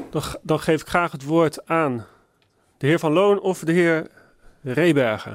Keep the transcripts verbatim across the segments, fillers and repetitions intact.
Dan, dan geef ik graag het woord aan de heer Van Loon of de heer Rebergen.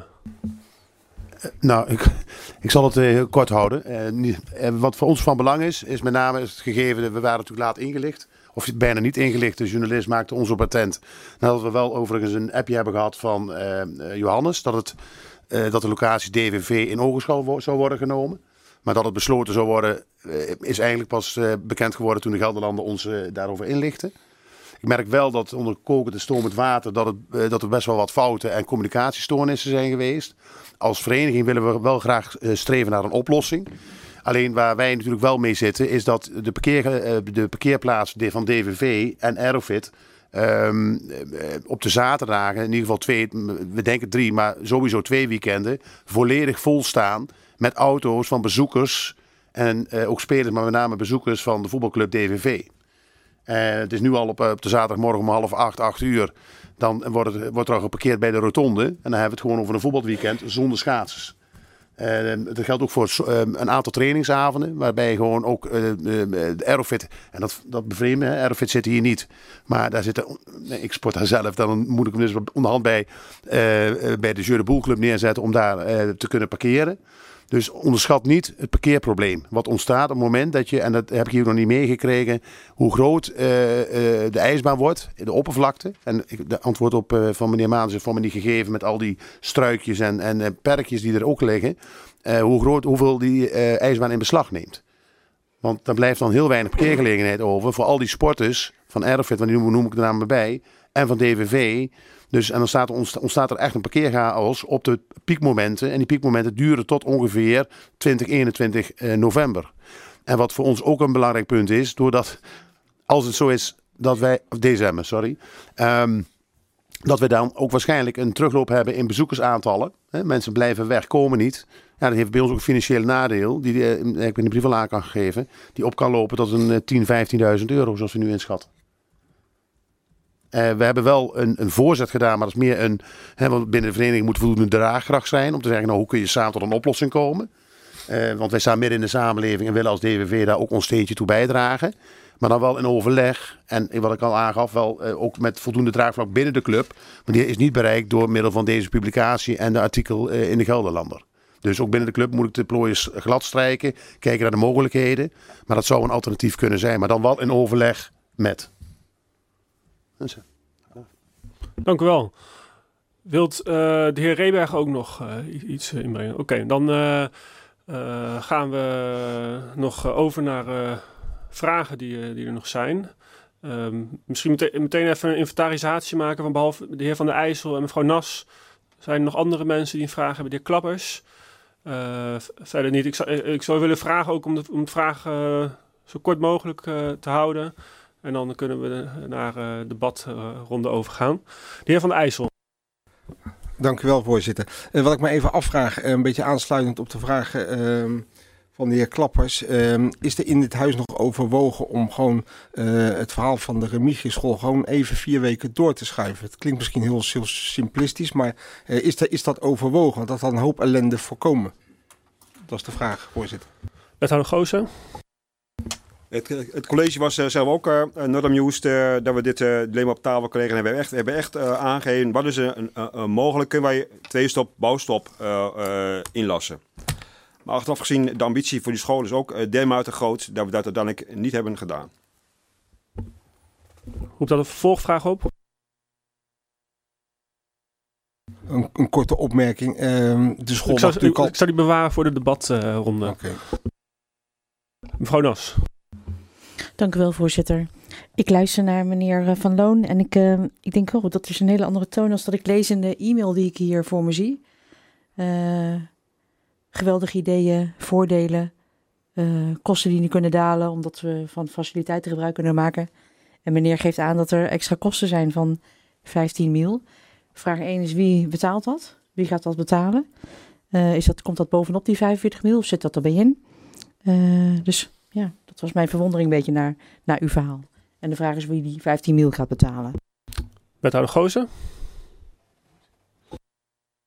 Uh, nou, ik, ik zal het uh, kort houden. Uh, niet, uh, wat voor ons van belang is, is met name het gegeven, we waren natuurlijk laat ingelicht. Of bijna niet ingelicht. De journalist maakte ons op attent. Nadat we wel overigens een appje hebben gehad van uh, uh, Johannes. Dat, het, uh, dat de locatie D V V in ogenschouw wo- zou worden genomen. Maar dat het besloten zou worden, uh, is eigenlijk pas uh, bekend geworden toen de Gelderlanden ons uh, daarover inlichten. Ik merk wel dat onder kokend en stromend water dat, het, uh, dat er best wel wat fouten en communicatiestoornissen zijn geweest. Als vereniging willen we wel graag uh, streven naar een oplossing. Alleen waar wij natuurlijk wel mee zitten is dat de, parkeer, uh, de parkeerplaats van D V V en Aerofit um, uh, op de zaterdagen, in ieder geval twee, we denken drie, maar sowieso twee weekenden, volledig vol staan met auto's van bezoekers en uh, ook spelers, maar met name bezoekers van de voetbalclub D V V. Uh, het is nu al op, op de zaterdagmorgen om half acht, acht uur. Dan wordt, het, wordt er al geparkeerd bij de rotonde. En dan hebben we het gewoon over een voetbalweekend zonder schaatsers. Uh, dat geldt ook voor uh, een aantal trainingsavonden. Waarbij gewoon ook uh, uh, de Aerofit. En dat, dat bevreemdt me. Aerofit zit hier niet. Maar daar zitten. Nee, ik sport daar zelf. Dan moet ik hem dus onderhand bij, uh, bij de Jeu de Boel Club neerzetten. Om daar uh, te kunnen parkeren. Dus onderschat niet het parkeerprobleem. Wat ontstaat op het moment dat je, en dat heb ik hier nog niet meegekregen, hoe groot uh, uh, de ijsbaan wordt, de oppervlakte. En de antwoord op uh, van meneer Maans is van me niet gegeven met al die struikjes en, en uh, perkjes die er ook liggen. Uh, hoe groot, hoeveel die uh, ijsbaan in beslag neemt. Want dan blijft dan heel weinig parkeergelegenheid over voor al die sporters van Aerofit, want die noem, noem ik de naam erbij, en van D V V. Dus, en dan staat er, ontstaat er echt een parkeerchaos op de piekmomenten. En die piekmomenten duren tot ongeveer twintig eenentwintig november. En wat voor ons ook een belangrijk punt is, doordat als het zo is dat wij, of december, sorry, um, dat we dan ook waarschijnlijk een terugloop hebben in bezoekersaantallen. He, mensen blijven weg, komen niet. Ja, dat heeft bij ons ook een financieel nadeel, die uh, ik in de brief al aan kan geven, die op kan lopen tot een uh, tien, vijftienduizend euro, zoals we nu inschatten. Uh, we hebben wel een, een voorzet gedaan, maar dat is meer een. Hè, want binnen de vereniging moet voldoende draagkracht zijn. Om te zeggen, nou, hoe kun je samen tot een oplossing komen? Uh, want wij staan midden in de samenleving en willen als D V V daar ook ons steentje toe bijdragen. Maar dan wel in overleg. En wat ik al aangaf, wel uh, ook met voldoende draagvlak binnen de club. Maar die is niet bereikt door middel van deze publicatie en de artikel uh, in de Gelderlander. Dus ook binnen de club moet ik de plooiers glad strijken. Kijken naar de mogelijkheden. Maar dat zou een alternatief kunnen zijn. Maar dan wel in overleg met. Dank u wel. Wilt uh, de heer Reberg ook nog uh, iets inbrengen? Oké, okay, dan uh, uh, gaan we nog uh, over naar uh, vragen die, uh, die er nog zijn. Um, misschien meteen, meteen even een inventarisatie maken van behalve de heer Van der IJssel en mevrouw Nas. Zijn er nog andere mensen die een vraag hebben? De heer Klappers? Uh, verder niet. Ik zou, ik zou willen vragen ook om de, om de vraag uh, zo kort mogelijk uh, te houden. En dan kunnen we naar de uh, debatronde uh, overgaan. De heer Van der IJssel. Dank u wel, voorzitter. Uh, wat ik me even afvraag, uh, een beetje aansluitend op de vragen uh, van de heer Klappers. Uh, is er in dit huis nog overwogen om gewoon uh, het verhaal van de Remigiuschool gewoon even vier weken door te schuiven? Het klinkt misschien heel, heel simplistisch, maar uh, is, er, is dat overwogen? Want dat had een hoop ellende voorkomen. Dat is de vraag, voorzitter. Wethouder Goossen. Het, het college was uh, zelf ook uh, not amused uh, dat we dit uh, dilemma op tafel kregen. En we hebben echt, hebben echt uh, aangegeven, wat is een, een, een mogelijk, kunnen wij twee-stop, bouwstop uh, uh, inlassen. Maar achteraf gezien, de ambitie voor die school is ook uh, dermate groot dat we dat uiteindelijk niet hebben gedaan. Roept dat een vervolgvraag op? Een, een korte opmerking. Uh, de school ik, zou, natuurlijk al... ik zou die bewaren voor de debatronde. Uh, okay. Mevrouw Nas. Dank u wel, voorzitter. Ik luister naar meneer Van Loon en ik, uh, ik denk, oh, dat is een hele andere toon als dat ik lees in de e-mail die ik hier voor me zie. Uh, geweldige ideeën, voordelen, uh, kosten die niet kunnen dalen omdat we van faciliteiten gebruik kunnen maken. En meneer geeft aan dat er extra kosten zijn van vijftien mil. Vraag één is, wie betaalt dat? Wie gaat dat betalen? Uh, is dat, komt dat bovenop die vijfenveertig mil of zit dat erbij in? Uh, dus ja, dat was mijn verwondering een beetje naar, naar uw verhaal. En de vraag is wie die vijftien mil gaat betalen. Wethouder Goossen.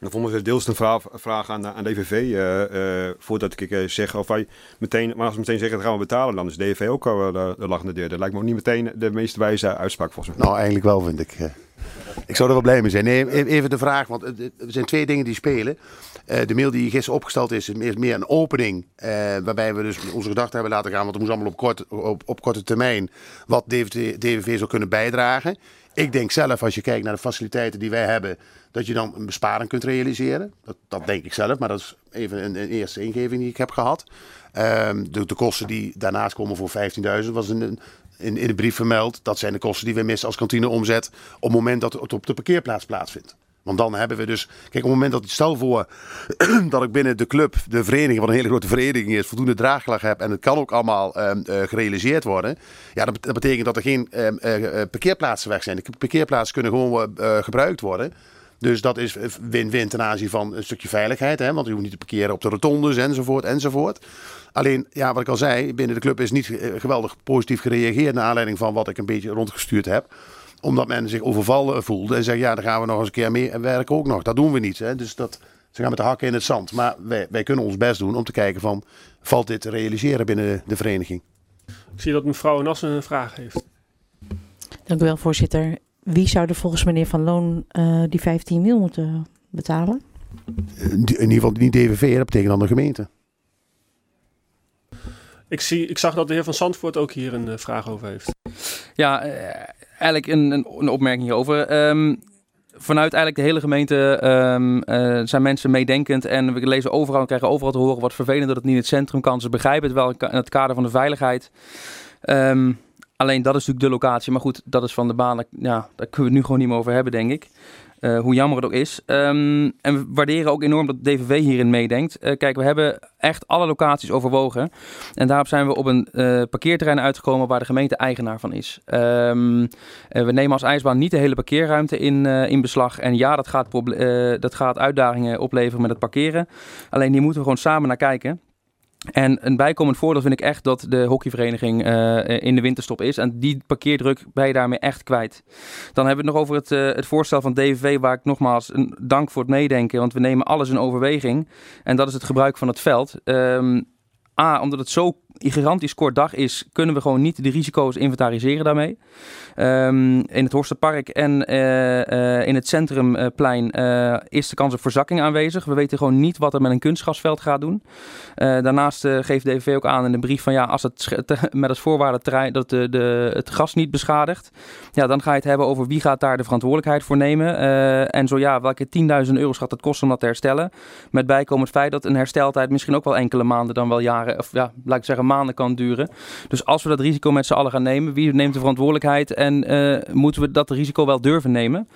Dan vonden we deels een vraag, vraag aan, aan D V V. Uh, uh, voordat ik uh, zeg of wij meteen, maar als we meteen zeggen dat gaan we betalen, dan is D V V ook al de, de lachende deur. Dat lijkt me ook niet meteen de meest wijze uitspraak volgens mij. Nou, eigenlijk wel, vind ik. Uh, ik zou er wel blij mee zijn. Nee, even de vraag, want er zijn twee dingen die spelen. Uh, de mail die gisteren opgesteld is, is meer een opening. Uh, waarbij we dus onze gedachten hebben laten gaan, want het moest allemaal op, kort, op, op korte termijn, wat D V V zou kunnen bijdragen. Ik denk zelf, als je kijkt naar de faciliteiten die wij hebben, dat je dan een besparing kunt realiseren. Dat, dat denk ik zelf, maar dat is even een, een eerste ingeving die ik heb gehad. Um, de, de kosten die daarnaast komen voor vijftienduizend was in, in, in de brief vermeld. Dat zijn de kosten die we missen als kantineomzet op het moment dat het op de parkeerplaats plaatsvindt. Want dan hebben we dus, kijk, op het moment dat ik stel voor dat ik binnen de club, de vereniging, wat een hele grote vereniging is, voldoende draagvlak heb en het kan ook allemaal um, uh, gerealiseerd worden. Ja, dat, dat betekent dat er geen um, uh, parkeerplaatsen weg zijn. De parkeerplaatsen kunnen gewoon uh, gebruikt worden. Dus dat is win-win ten aanzien van een stukje veiligheid, hè, want je hoeft niet te parkeren op de rotondes enzovoort enzovoort. Alleen, ja, wat ik al zei, binnen de club is niet uh, geweldig positief gereageerd naar aanleiding van wat ik een beetje rondgestuurd heb. Omdat men zich overvallen voelde en zegt, ja, dan gaan we nog eens een keer mee werken ook nog. Dat doen we niet. Hè? Dus dat, ze gaan met de hakken in het zand. Maar wij, wij kunnen ons best doen om te kijken van, valt dit te realiseren binnen de vereniging? Ik zie dat mevrouw Nassen een vraag heeft. Dank u wel, voorzitter. Wie zou er volgens meneer Van Loon uh, die vijftien mil moeten betalen? In ieder geval niet D V V, dat betekent dan de gemeente. Ik, zie, ik zag dat de heer Van Zandvoort ook hier een uh, vraag over heeft. Ja, uh, eigenlijk een, een, een opmerking hierover. Um, vanuit eigenlijk de hele gemeente um, uh, zijn mensen meedenkend. En we lezen overal en krijgen overal te horen wat vervelend dat het niet in het centrum kan. Ze begrijpen het wel in het kader van de veiligheid. Um, alleen dat is natuurlijk de locatie. Maar goed, dat is van de baan. Ja, daar kunnen we het nu gewoon niet meer over hebben, denk ik. Uh, hoe jammer het ook is. Um, en we waarderen ook enorm dat D V V hierin meedenkt. Uh, kijk, we hebben echt alle locaties overwogen. En daarop zijn we op een uh, parkeerterrein uitgekomen waar de gemeente eigenaar van is. Um, uh, we nemen als ijsbaan niet de hele parkeerruimte in, uh, in beslag. En ja, dat gaat, proble- uh, dat gaat uitdagingen opleveren met het parkeren. Alleen hier moeten we gewoon samen naar kijken. En een bijkomend voordeel vind ik echt dat de hockeyvereniging uh, in de winterstop is. En die parkeerdruk ben je daarmee echt kwijt. Dan hebben we het nog over het, uh, het voorstel van D V V, waar ik nogmaals een dank voor het meedenken. Want we nemen alles in overweging. En dat is het gebruik van het veld. Um, A, omdat het zo gigantisch kort dag is, kunnen we gewoon niet de risico's inventariseren daarmee. Um, in het Horsterpark en uh, uh, in het Centrumplein uh, is de kans op verzakking aanwezig. We weten gewoon niet wat er met een kunstgrasveld gaat doen. Uh, daarnaast uh, geeft D V V ook aan in de brief van ja, als het met als voorwaarde terrein dat de, de, het gras niet beschadigt, ja, dan ga je het hebben over wie gaat daar de verantwoordelijkheid voor nemen. Uh, en zo ja, welke tienduizend euro's gaat het kosten om dat te herstellen. Met bijkomend feit dat een hersteltijd misschien ook wel enkele maanden dan wel jaren, of ja, laat ik zeggen maanden kan duren. Dus als we dat risico met z'n allen gaan nemen, wie neemt de verantwoordelijkheid en uh, moeten we dat risico wel durven nemen?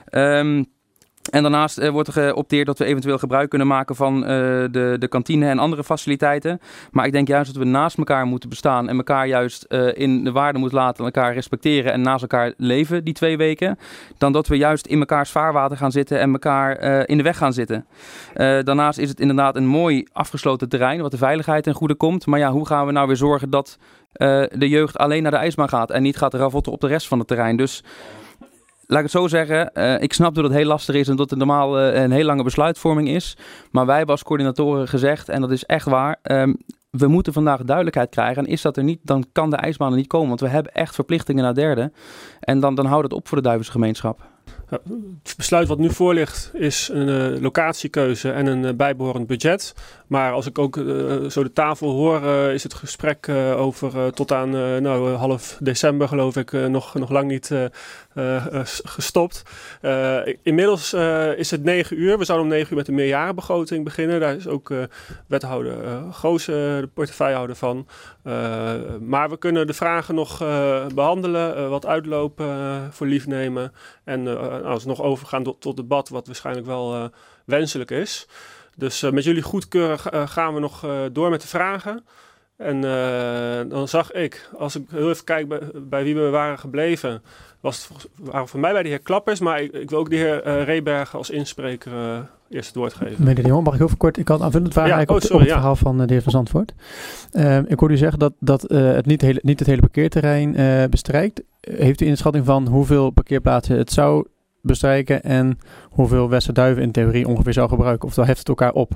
Um, En daarnaast uh, wordt er geopteerd dat we eventueel gebruik kunnen maken van uh, de, de kantine en andere faciliteiten. Maar ik denk juist dat we naast elkaar moeten bestaan en elkaar juist uh, in de waarde moeten laten, elkaar respecteren en naast elkaar leven die twee weken. Dan dat we juist in mekaars vaarwater gaan zitten en elkaar uh, in de weg gaan zitten. Uh, daarnaast is het inderdaad een mooi afgesloten terrein wat de veiligheid ten goede komt. Maar ja, hoe gaan we nou weer zorgen dat uh, de jeugd alleen naar de ijsbaan gaat en niet gaat ravotten op de rest van het terrein? Dus laat ik het zo zeggen, uh, ik snap dat het heel lastig is en dat het normaal uh, een heel lange besluitvorming is. Maar wij hebben als coördinatoren gezegd, en dat is echt waar, um, we moeten vandaag duidelijkheid krijgen. En is dat er niet, dan kan de ijsbaan er niet komen. Want we hebben echt verplichtingen naar derde. En dan, dan houdt het op voor de Duivense gemeenschap. Ja, het besluit wat nu voor ligt is een uh, locatiekeuze en een uh, bijbehorend budget. Maar als ik ook uh, zo de tafel hoor, uh, is het gesprek uh, over uh, tot aan uh, nou, uh, half december geloof ik uh, nog, nog lang niet uh, uh, gestopt. Uh, inmiddels uh, is het negen uur. We zouden om negen uur met de meerjarenbegroting beginnen. Daar is ook uh, wethouder uh, Goos uh, de portefeuillehouder van. Uh, maar we kunnen de vragen nog uh, behandelen, uh, wat uitlopen uh, voor lief nemen. En uh, als we nog overgaan tot, tot debat, wat waarschijnlijk wel uh, wenselijk is. Dus uh, met jullie goedkeuren uh, gaan we nog uh, door met de vragen. En uh, dan zag ik, als ik heel even kijk bij, bij wie we waren gebleven, was het waren voor mij bij de heer Klappers. Maar ik, ik wil ook de heer uh, Rebergen als inspreker uh, eerst het woord geven. Meneer de Jong, mag ik heel veel kort? Ik had aanvullend vragen ja, eigenlijk oh, sorry, op, op het ja. verhaal van uh, de heer Van Zandvoort. Uh, ik hoorde u zeggen dat, dat uh, het niet, hele, niet het hele parkeerterrein uh, bestrijkt. Uh, heeft u inschatting van hoeveel parkeerplaatsen het zou bestrijken en hoeveel Westerduiven in theorie ongeveer zou gebruiken. Of dan heft het elkaar op.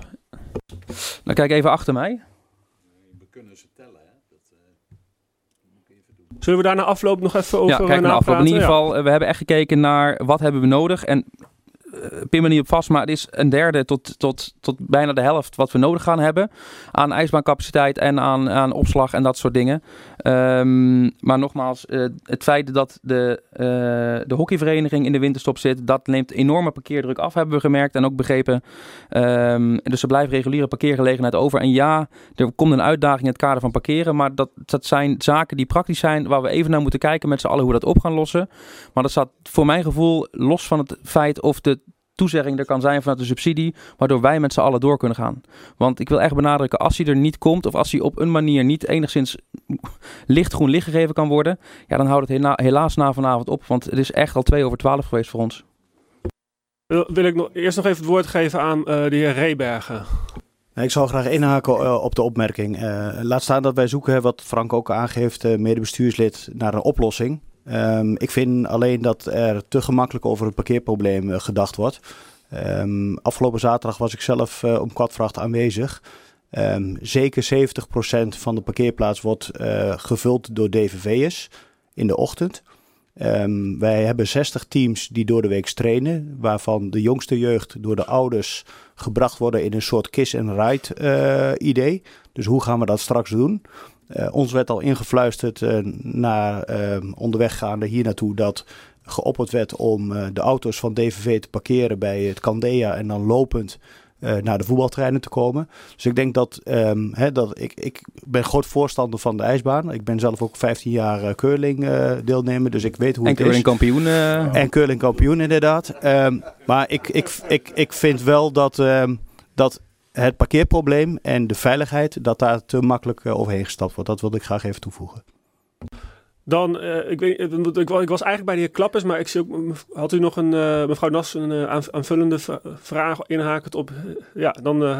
Nou, kijk even achter mij. We kunnen ze tellen, hè? Dat, uh, moet ik even doen. Zullen we daar na afloop nog even over Ja, kijk naar afloop. In ieder ja. geval, uh, we hebben echt gekeken naar wat hebben we nodig. En uh, pin me niet op vast, maar het is een derde tot, tot, tot bijna de helft wat we nodig gaan hebben. Aan ijsbaancapaciteit en aan, aan opslag en dat soort dingen. Um, maar nogmaals, uh, het feit dat de, uh, de hockeyvereniging in de winterstop zit, dat neemt enorme parkeerdruk af, hebben we gemerkt en ook begrepen. Um, dus er blijft reguliere parkeergelegenheid over. En ja, er komt een uitdaging in het kader van parkeren, maar dat, dat zijn zaken die praktisch zijn, waar we even naar moeten kijken met z'n allen hoe we dat op gaan lossen. Maar dat staat voor mijn gevoel los van het feit of de toezegging er kan zijn vanuit de subsidie, waardoor wij met z'n allen door kunnen gaan. Want ik wil echt benadrukken, als hij er niet komt, of als hij op een manier niet enigszins lichtgroen licht gegeven kan worden, ja, dan houdt het hela- helaas na vanavond op, want het is echt al twee over twaalf geweest voor ons. Wil, wil ik nog, eerst nog even het woord geven aan uh, de heer Rebergen. Ik zou graag inhaken uh, op de opmerking. Uh, laat staan dat wij zoeken, wat Frank ook aangeeft, uh, medebestuurslid, naar een oplossing. Um, ik vind alleen dat er te gemakkelijk over het parkeerprobleem uh, gedacht wordt. Um, afgelopen zaterdag was ik zelf uh, om kwartvracht aanwezig. Um, zeker zeventig procent van de parkeerplaats wordt uh, gevuld door D V V'ers in de ochtend. Um, wij hebben zestig teams die door de week trainen, waarvan de jongste jeugd door de ouders gebracht worden in een soort kiss-and-ride uh, idee. Dus hoe gaan we dat straks doen? Uh, ons werd al ingefluisterd uh, naar uh, onderweg gaande hier naartoe dat geopperd werd om uh, de auto's van D V V te parkeren bij het Candea en dan lopend uh, naar de voetbalterreinen te komen. Dus ik denk dat, um, hè, dat ik, ik ben groot voorstander van de ijsbaan. Ik ben zelf ook vijftien jaar uh, curling uh, deelnemer, dus ik weet hoe en het is. En curling kampioen. Uh... En curling kampioen inderdaad. Um, maar ik, ik, ik, ik vind wel dat, um, dat het parkeerprobleem en de veiligheid, dat daar te makkelijk uh, overheen gestapt wordt. Dat wilde ik graag even toevoegen. Dan, uh, ik, weet, ik, ik was eigenlijk bij de heer Klappers, maar ik zie ook, had u nog een, uh, mevrouw Nas, een uh, aanvullende vraag inhakend op, uh, ja, dan uh,